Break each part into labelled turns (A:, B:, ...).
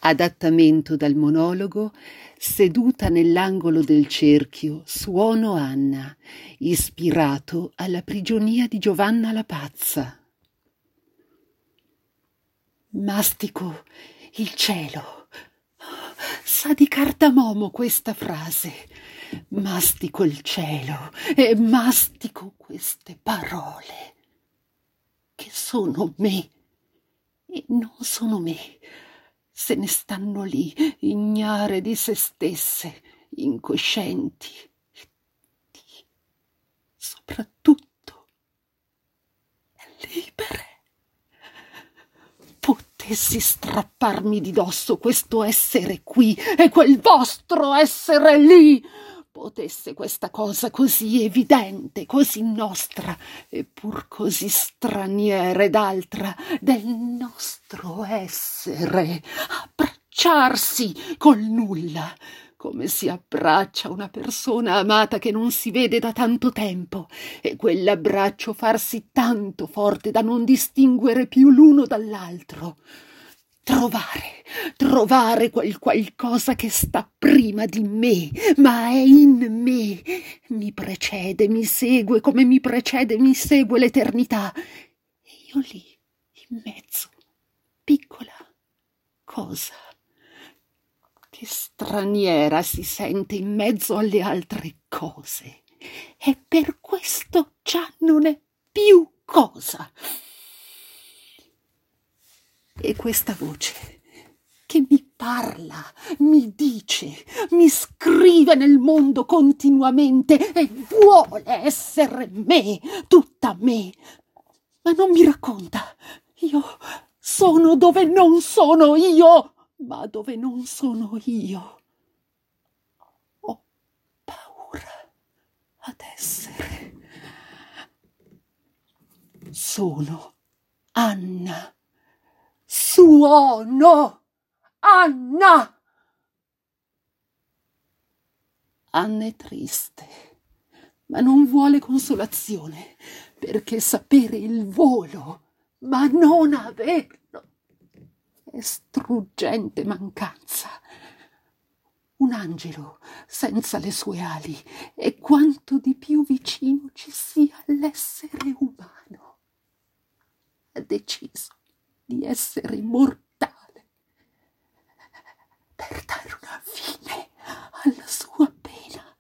A: Adattamento dal monologo Seduta nell'angolo del cerchio, suono Anna, ispirato alla prigionia di Giovanna la Pazza. Mastico il cielo. Sa di cardamomo questa frase. Mastico il cielo e mastico queste parole che sono me e non sono me. Se ne stanno lì, ignare di se stesse, incoscienti, e soprattutto libere. Potessi strapparmi di dosso questo essere qui e quel vostro essere lì, potesse questa cosa così evidente, così nostra, eppur così straniera ed altra del nostro essere, abbracciarsi col nulla, come si abbraccia una persona amata che non si vede da tanto tempo, e quell'abbraccio farsi tanto forte da non distinguere più l'uno dall'altro. Trovare quel qualcosa che sta prima di me, ma è in me, mi precede, mi segue come mi precede, mi segue l'eternità. E io lì, in mezzo, piccola cosa, che straniera si sente in mezzo alle altre cose, e per questo già non è più cosa. E questa voce che mi parla, mi dice, mi scrive nel mondo continuamente e vuole essere me, tutta me, ma non mi racconta. Io sono dove non sono io, ma dove non sono io ho paura ad essere. Sono Anna. Suono Anna. Anna è triste, ma non vuole consolazione, perché sapere il volo, ma non averlo, è struggente mancanza. Un angelo senza le sue ali è quanto di più vicino ci sia all'essere umano. Ha deciso di essere mortale per dare una fine alla sua pena.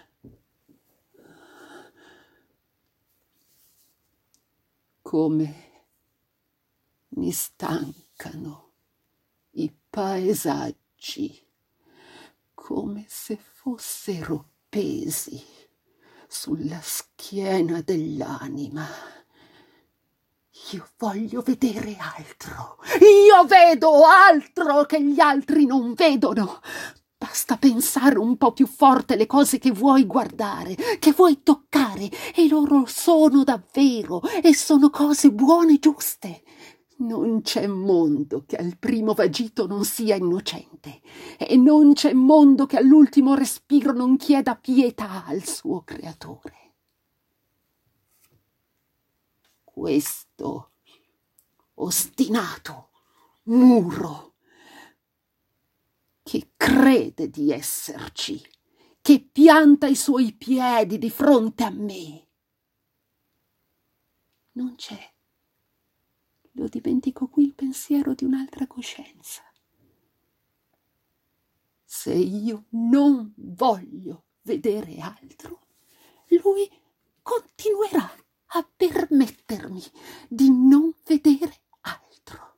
A: Come mi stancano i paesaggi, come se fossero pesi sulla schiena dell'anima. Io voglio vedere altro. Io vedo altro che gli altri non vedono. Basta pensare un po' più forte le cose che vuoi guardare, che vuoi toccare, e loro sono davvero, e sono cose buone e giuste. Non c'è mondo che al primo vagito non sia innocente, e non c'è mondo che all'ultimo respiro non chieda pietà al suo creatore. Questo ostinato muro che crede di esserci, che pianta i suoi piedi di fronte a me, non c'è. Lo dimentico qui il pensiero di un'altra coscienza. Se io non voglio vedere altro, lui continuerà a permettermi di non vedere altro.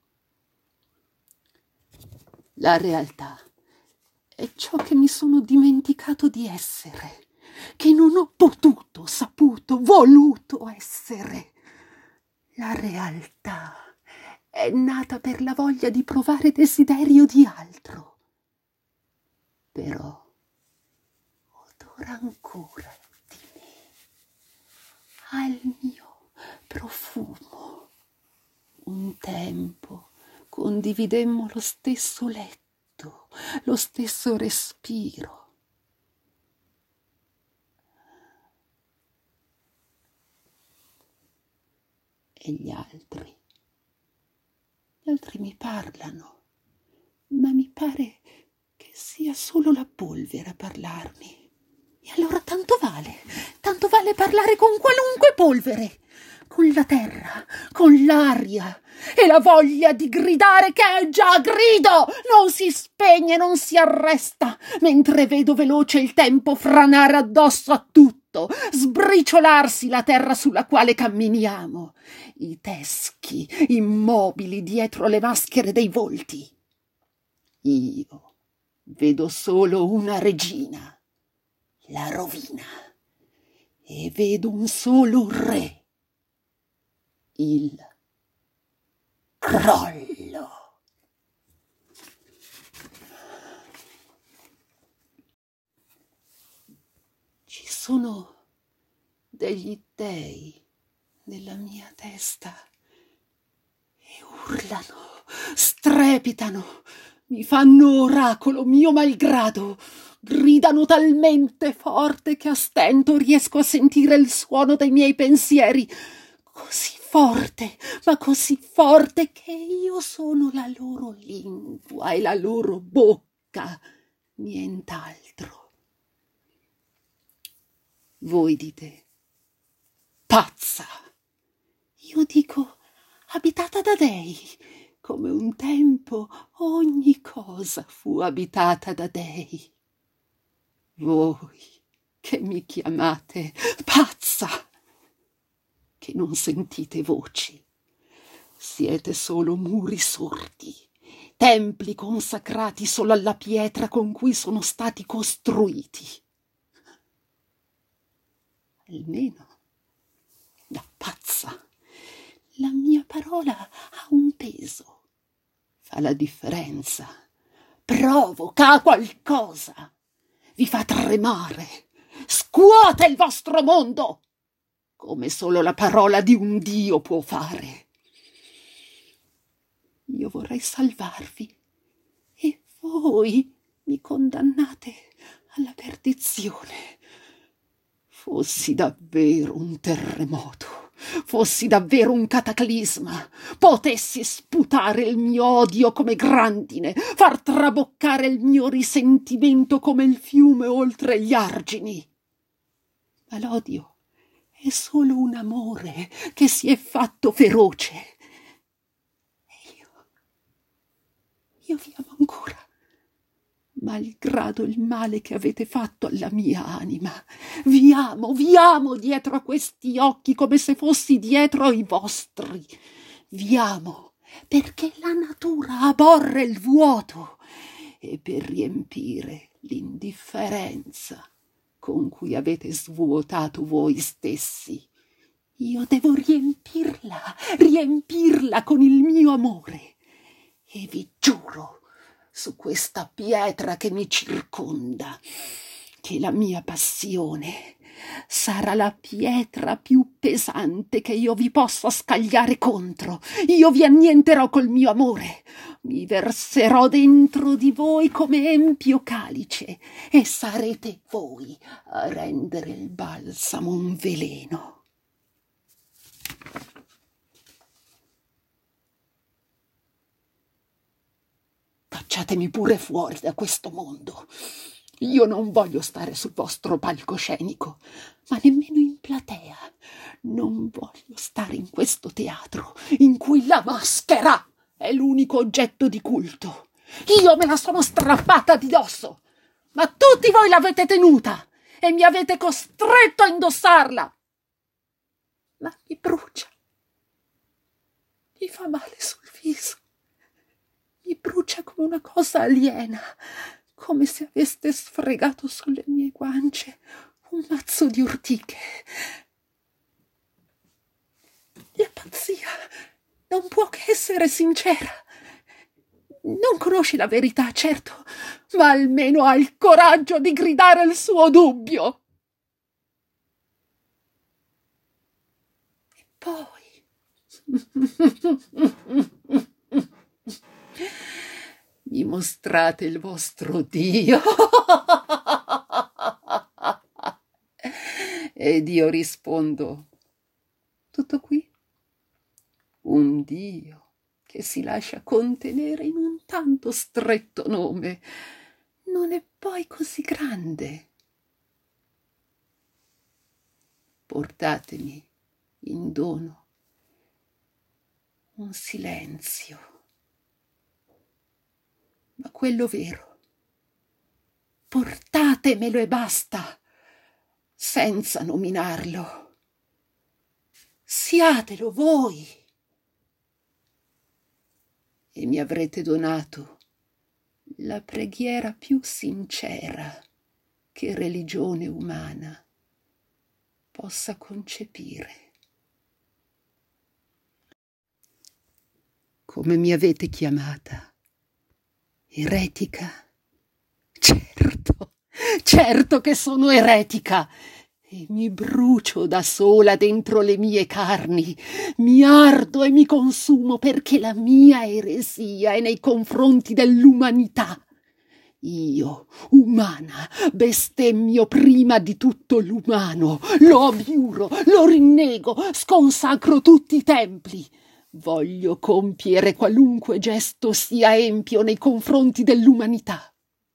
A: La realtà è ciò che mi sono dimenticato di essere, che non ho potuto, saputo, voluto essere. La realtà è nata per la voglia di provare desiderio di altro. Però odora ancora di me, ha il mio profumo. Un tempo condividemmo lo stesso letto, lo stesso respiro. E gli altri mi parlano, ma mi pare che sia solo la polvere a parlarmi. E allora tanto vale parlare con qualunque polvere, con la terra, con l'aria, e la voglia di gridare che è già grido non si spegne, non si arresta, mentre vedo veloce il tempo franare addosso a tutto, sbriciolarsi la terra sulla quale camminiamo, i teschi immobili dietro le maschere dei volti. Io vedo solo una regina, la rovina, e vedo un solo re, il crollo. Ci sono degli dei nella mia testa e urlano, strepitano, mi fanno oracolo mio malgrado, gridano talmente forte che a stento riesco a sentire il suono dei miei pensieri, così forte, ma così forte che io sono la loro lingua e la loro bocca, nient'altro. Voi dite, pazza! Io dico, abitata da dei, come un tempo ogni cosa fu abitata da dei. Voi che mi chiamate pazza, che non sentite voci, siete solo muri sordi, templi consacrati solo alla pietra con cui sono stati costruiti. Almeno, da pazza, la mia parola ha un peso, fa la differenza, provoca qualcosa, vi fa tremare, scuote il vostro mondo, come solo la parola di un Dio può fare. Io vorrei salvarvi e voi mi condannate alla perdizione. Fossi davvero un terremoto, fossi davvero un cataclisma, potessi sputare il mio odio come grandine, far traboccare il mio risentimento come il fiume oltre gli argini. Ma l'odio è solo un amore che si è fatto feroce. E io vi amo ancora, malgrado il male che avete fatto alla mia anima. Vi amo dietro a questi occhi come se fossi dietro ai vostri. Vi amo perché la natura aborre il vuoto e per riempire l'indifferenza con cui avete svuotato voi stessi, io devo riempirla con il mio amore. E vi giuro su questa pietra che mi circonda che la mia passione sarà la pietra più pesante che io vi possa scagliare contro. Io vi annienterò col mio amore, mi verserò dentro di voi come empio calice e sarete voi a rendere il balsamo un veleno. Cacciatemi pure fuori da questo mondo. Io non voglio stare sul vostro palcoscenico, ma nemmeno in platea. Non voglio stare in questo teatro in cui la maschera è l'unico oggetto di culto. Io me la sono strappata di dosso, ma tutti voi l'avete tenuta e mi avete costretto a indossarla. Ma mi brucia, mi fa male sul viso. Mi brucia come una cosa aliena, come se aveste sfregato sulle mie guance un mazzo di ortiche. La pazzia non può che essere sincera. Non conosce la verità, certo, ma almeno ha il coraggio di gridare il suo dubbio. E poi mi mostrate il vostro Dio. Ed io rispondo, tutto qui? Un Dio che si lascia contenere in un tanto stretto nome non è poi così grande. Portatemi in dono un silenzio, ma quello vero. Portatemelo e basta, senza nominarlo. Siatelo voi. E mi avrete donato la preghiera più sincera che religione umana possa concepire. Come mi avete chiamata? Eretica? Certo che sono eretica e mi brucio da sola dentro le mie carni, mi ardo e mi consumo perché la mia eresia è nei confronti dell'umanità. Io, umana, bestemmio prima di tutto l'umano, lo abiuro, lo rinnego, sconsacro tutti i templi. Voglio compiere qualunque gesto sia empio nei confronti dell'umanità.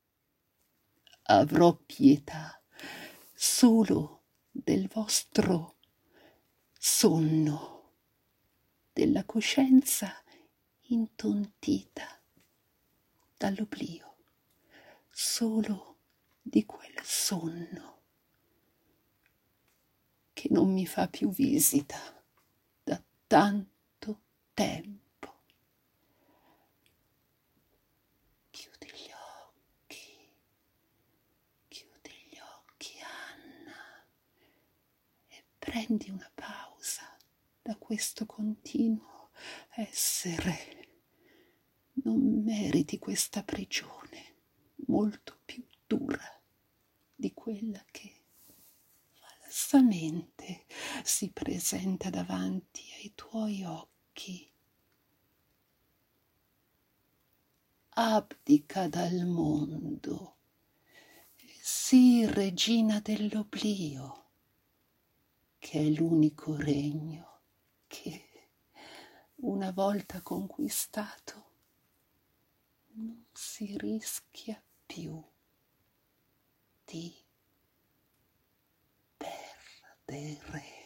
A: Avrò pietà solo del vostro sonno, della coscienza intontita dall'oblio, solo di quel sonno che non mi fa più visita da tanto tempo. Chiudi gli occhi, Anna, e prendi una pausa da questo continuo essere. Non meriti questa prigione molto più dura di quella che falsamente si presenta davanti ai tuoi occhi. Abdica dal mondo e sii regina dell'oblio, che è l'unico regno che, una volta conquistato, non si rischia più di perdere.